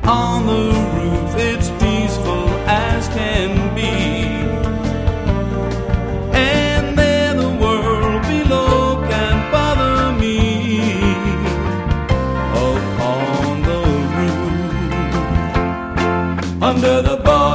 On the roof it's peaceful as can be, and there the world below can't bother me. Upon the roof, under the bar